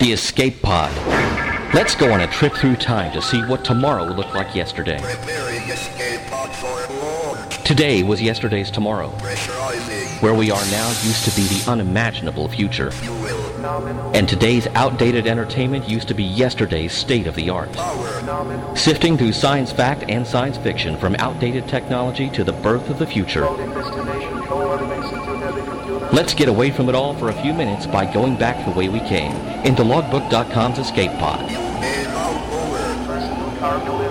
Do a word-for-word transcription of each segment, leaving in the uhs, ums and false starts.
The Escape Pod. Let's go on a trip through time to see what tomorrow looked like yesterday. Preparing escape pod for launch. Today was yesterday's tomorrow. Pressurizing. Where we are now used to be the unimaginable future. Fuel. And today's outdated entertainment used to be yesterday's state-of-the-art. Power. Sifting through science fact and science fiction from outdated technology to the birth of the future. Let's get away from it all for a few minutes by going back the way we came, into logbook dot com's Escape Pod. Main out over.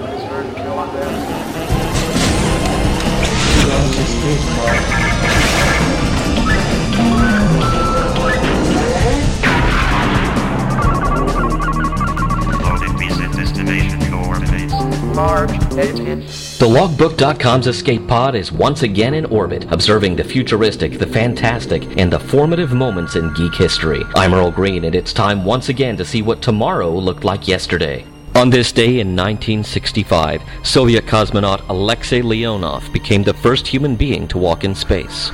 Loaded recent destination coordinates. March eighteenth. The logbook dot com's Escape Pod is once again in orbit, observing the futuristic, the fantastic, and the formative moments in geek history. I'm Earl Green, and it's time once again to see what tomorrow looked like yesterday. On this day in nineteen sixty-five, Soviet cosmonaut Alexei Leonov became the first human being to walk in space.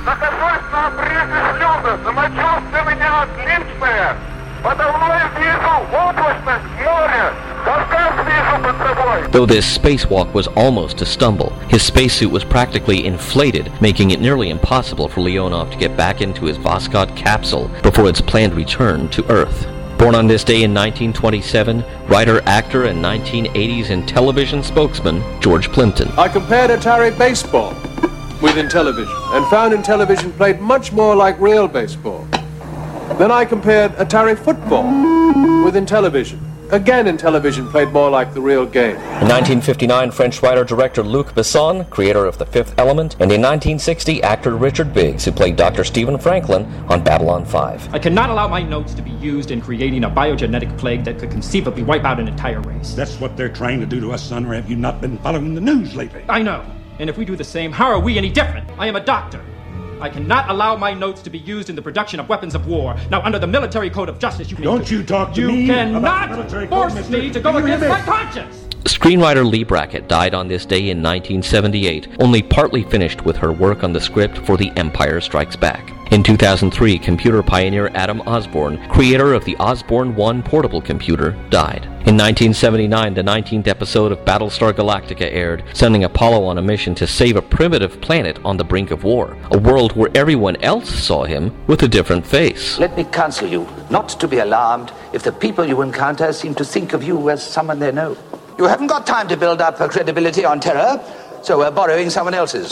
Though this spacewalk was almost a stumble, his spacesuit was practically inflated, making it nearly impossible for Leonov to get back into his Voskhod capsule before its planned return to Earth. Born on this day in nineteen twenty-seven, writer, actor, and nineteen eighties and television spokesman George Plimpton. I compared Atari baseball with Intellivision and found Intellivision played much more like real baseball. Then I compared Atari football with Intellivision. Again, Intellivision played more like the real game. In nineteen fifty-nine, French writer-director Luc Besson, creator of The Fifth Element, and in nineteen sixty, actor Richard Biggs, who played Doctor Stephen Franklin on Babylon five. I cannot allow my notes to be used in creating a biogenetic plague that could conceivably wipe out an entire race. That's what they're trying to do to us, son, or have you not been following the news lately? I know. And if we do the same, how are we any different? I am a doctor. I cannot allow my notes to be used in the production of weapons of war. Now, under the military code of justice, you can... Don't you talk to you me about cannot the military code, force mister. me to go Do you hear against me? my conscience! Screenwriter Lee Brackett died on this day in nineteen seventy-eight, only partly finished with her work on the script for The Empire Strikes Back. In two thousand three, computer pioneer Adam Osborne, creator of the Osborne one portable computer, died. In nineteen seventy-nine, the nineteenth episode of Battlestar Galactica aired, sending Apollo on a mission to save a primitive planet on the brink of war, a world where everyone else saw him with a different face. Let me counsel you not to be alarmed if the people you encounter seem to think of you as someone they know. You haven't got time to build up a credibility on terror, so we're borrowing someone else's.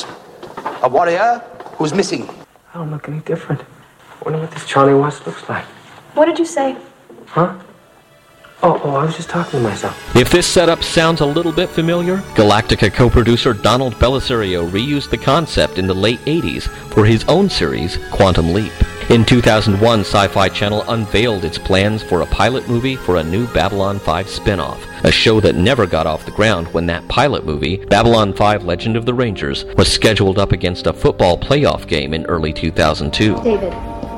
A warrior who's missing. I don't look any different. I wonder what this Charlie Watts looks like. What did you say? Huh? Oh, oh, I was just talking to myself. If this setup sounds a little bit familiar, Galactica co-producer Donald Bellisario reused the concept in the late eighties for his own series, Quantum Leap. In two thousand one, Sci-Fi Channel unveiled its plans for a pilot movie for a new Babylon five spin-off, a show that never got off the ground when that pilot movie, Babylon five Legend of the Rangers, was scheduled up against a football playoff game in early two thousand two. David,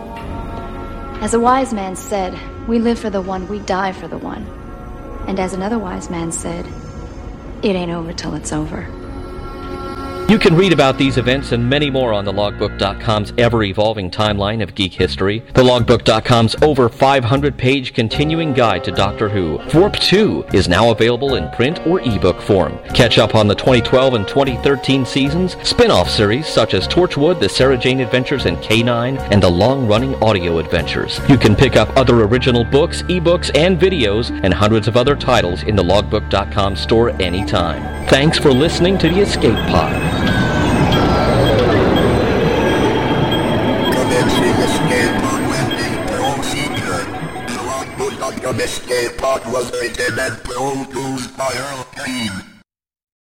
as a wise man said, we live for the one, we die for the one. And as another wise man said, it ain't over till it's over. You can read about these events and many more on the logbook dot com's ever-evolving timeline of geek history. The logbook dot com's over five hundred page continuing guide to Doctor Who, Warp two, is now available in print or ebook form. Catch up on the twenty twelve and twenty thirteen seasons, spin-off series such as Torchwood, The Sarah Jane Adventures, and K nine, and the long-running audio adventures. You can pick up other original books, ebooks, and videos, and hundreds of other titles in the logbook dot com store anytime. Thanks for listening to the Escape Pod. Commencing escape pod landing procedure. The logbook dot com escape pod was written and produced by Earl Green.